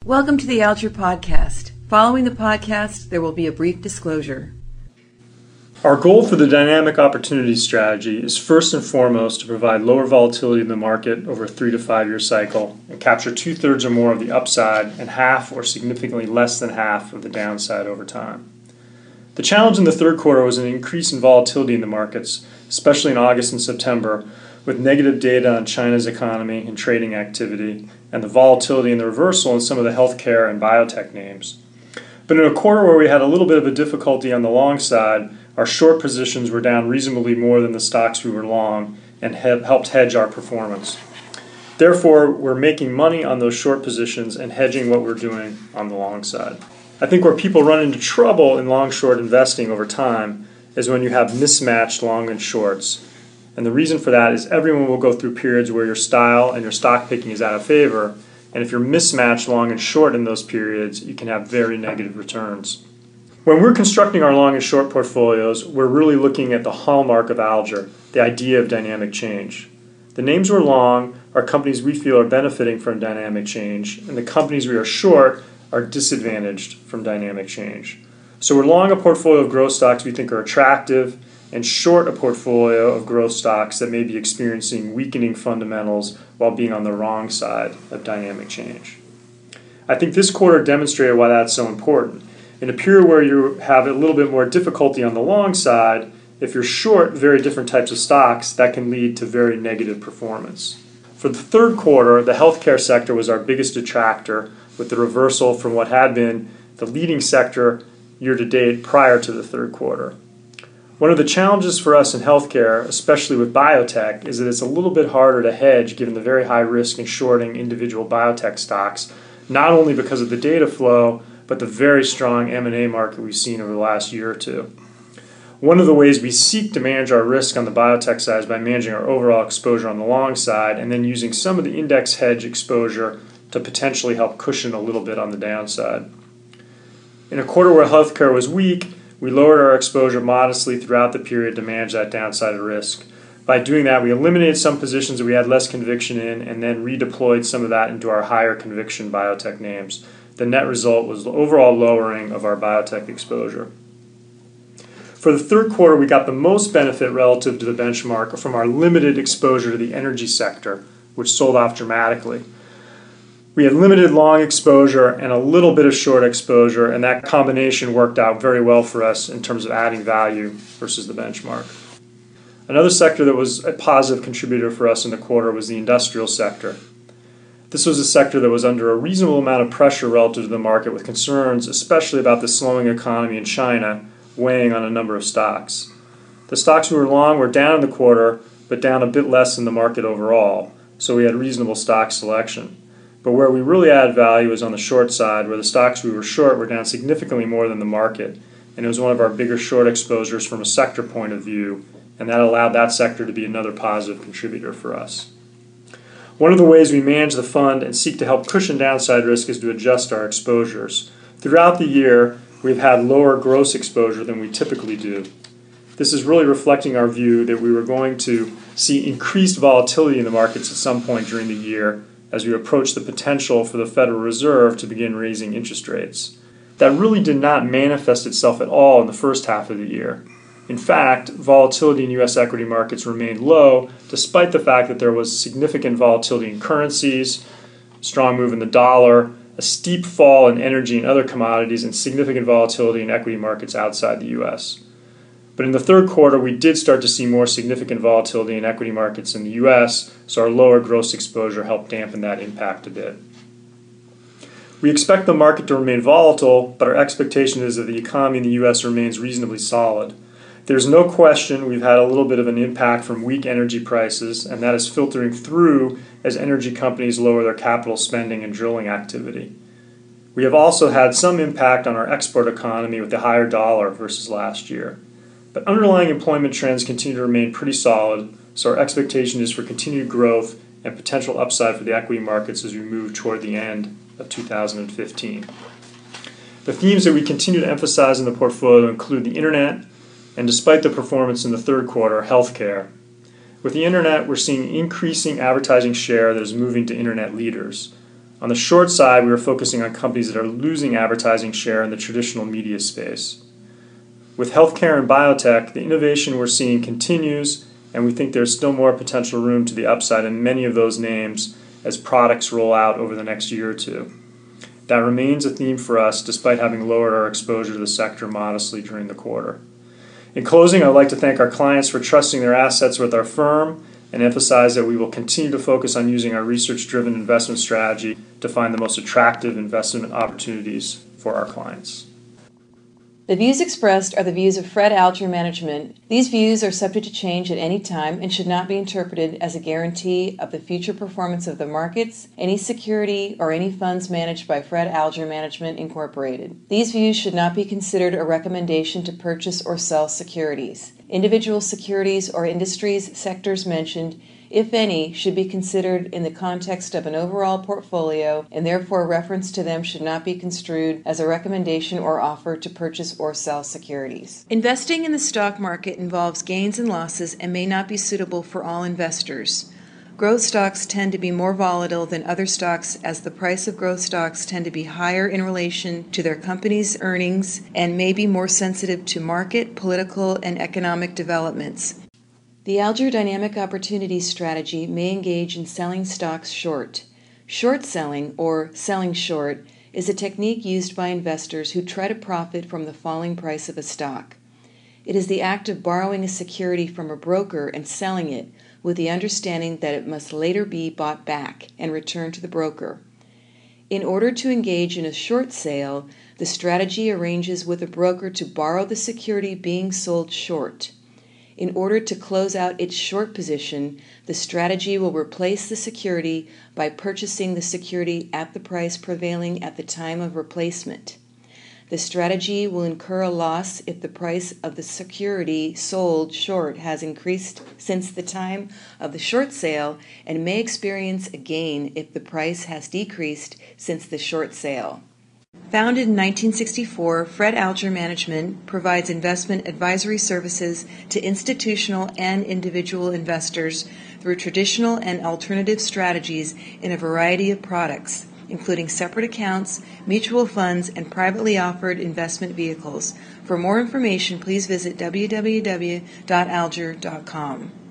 Welcome to the Alger Podcast. Following the podcast, there will be a brief disclosure. Our goal for the Dynamic Opportunities strategy is first and foremost to provide lower volatility in the market over a 3 to 5 year cycle and capture 2/3 or more of the upside and half or significantly less than half of the downside over time. The challenge in the third quarter was an increase in volatility in the markets, especially in August and September, with negative data on China's economy and trading activity, and the volatility and the reversal in some of the healthcare and biotech names. But in a quarter where we had a little bit of a difficulty on the long side, our short positions were down reasonably more than the stocks we were long and helped hedge our performance. Therefore, we're making money on those short positions and hedging what we're doing on the long side. I think where people run into trouble in long-short investing over time is when you have mismatched long and shorts. And the reason for that is everyone will go through periods where your style and your stock picking is out of favor, and if you're mismatched long and short in those periods, you can have very negative returns. When we're constructing our long and short portfolios, we're really looking at the hallmark of Alger, the idea of dynamic change. The names we're long are companies we feel are benefiting from dynamic change, and the companies we are short are disadvantaged from dynamic change. So we're long a portfolio of growth stocks we think are attractive and short a portfolio of growth stocks that may be experiencing weakening fundamentals while being on the wrong side of dynamic change. I think this quarter demonstrated why that's so important. In a period where you have a little bit more difficulty on the long side, if you're short very different types of stocks, that can lead to very negative performance. For the third quarter, the healthcare sector was our biggest detractor, with the reversal from what had been the leading sector year to date prior to the third quarter. One of the challenges for us in healthcare, especially with biotech, is that it's a little bit harder to hedge given the very high risk in shorting individual biotech stocks, not only because of the data flow, but the very strong M&A market we've seen over the last year or two. One of the ways we seek to manage our risk on the biotech side is by managing our overall exposure on the long side and then using some of the index hedge exposure to potentially help cushion a little bit on the downside. In a quarter where healthcare was weak, we lowered our exposure modestly throughout the period to manage that downside risk. By doing that, we eliminated some positions that we had less conviction in and then redeployed some of that into our higher conviction biotech names. The net result was the overall lowering of our biotech exposure. For the third quarter, we got the most benefit relative to the benchmark from our limited exposure to the energy sector, which sold off dramatically. We had limited long exposure and a little bit of short exposure, and that combination worked out very well for us in terms of adding value versus the benchmark. Another sector that was a positive contributor for us in the quarter was the industrial sector. This was a sector that was under a reasonable amount of pressure relative to the market, with concerns especially about the slowing economy in China weighing on a number of stocks. The stocks we were long were down in the quarter, but down a bit less than the market overall, so we had reasonable stock selection. But where we really add value is on the short side, where the stocks we were short were down significantly more than the market, and it was one of our bigger short exposures from a sector point of view, and that allowed that sector to be another positive contributor for us. One of the ways we manage the fund and seek to help cushion downside risk is to adjust our exposures. Throughout the year, we've had lower gross exposure than we typically do. This is really reflecting our view that we were going to see increased volatility in the markets at some point during the year as we approach the potential for the Federal Reserve to begin raising interest rates. That really did not manifest itself at all in the first half of the year. In fact, volatility in U.S. equity markets remained low, despite the fact that there was significant volatility in currencies, strong move in the dollar, a steep fall in energy and other commodities, and significant volatility in equity markets outside the U.S. But in the third quarter, we did start to see more significant volatility in equity markets in the U.S., so our lower gross exposure helped dampen that impact a bit. We expect the market to remain volatile, but our expectation is that the economy in the U.S. remains reasonably solid. There's no question we've had a little bit of an impact from weak energy prices, and that is filtering through as energy companies lower their capital spending and drilling activity. We have also had some impact on our export economy with the higher dollar versus last year. But underlying employment trends continue to remain pretty solid, so our expectation is for continued growth and potential upside for the equity markets as we move toward the end of 2015. The themes that we continue to emphasize in the portfolio include the internet, and despite the performance in the third quarter, healthcare. With the internet, we're seeing increasing advertising share that is moving to internet leaders. On the short side, we are focusing on companies that are losing advertising share in the traditional media space. With healthcare and biotech, the innovation we're seeing continues, and we think there's still more potential room to the upside in many of those names as products roll out over the next year or two. That remains a theme for us despite having lowered our exposure to the sector modestly during the quarter. In closing, I'd like to thank our clients for trusting their assets with our firm and emphasize that we will continue to focus on using our research-driven investment strategy to find the most attractive investment opportunities for our clients. The views expressed are the views of Fred Alger Management. These views are subject to change at any time and should not be interpreted as a guarantee of the future performance of the markets, any security, or any funds managed by Fred Alger Management, Incorporated. These views should not be considered a recommendation to purchase or sell securities. Individual securities or industries sectors mentioned, if any, should be considered in the context of an overall portfolio, and therefore reference to them should not be construed as a recommendation or offer to purchase or sell securities. Investing in the stock market involves gains and losses and may not be suitable for all investors. Growth stocks tend to be more volatile than other stocks as the price of growth stocks tend to be higher in relation to their company's earnings and may be more sensitive to market, political, and economic developments. The Alger Dynamic Opportunities strategy may engage in selling stocks short. Short selling, or selling short, is a technique used by investors who try to profit from the falling price of a stock. It is the act of borrowing a security from a broker and selling it with the understanding that it must later be bought back and returned to the broker. In order to engage in a short sale, the strategy arranges with a broker to borrow the security being sold short. In order to close out its short position, the strategy will replace the security by purchasing the security at the price prevailing at the time of replacement. The strategy will incur a loss if the price of the security sold short has increased since the time of the short sale and may experience a gain if the price has decreased since the short sale. Founded in 1964, Fred Alger Management provides investment advisory services to institutional and individual investors through traditional and alternative strategies in a variety of products, including separate accounts, mutual funds, and privately offered investment vehicles. For more information, please visit www.alger.com.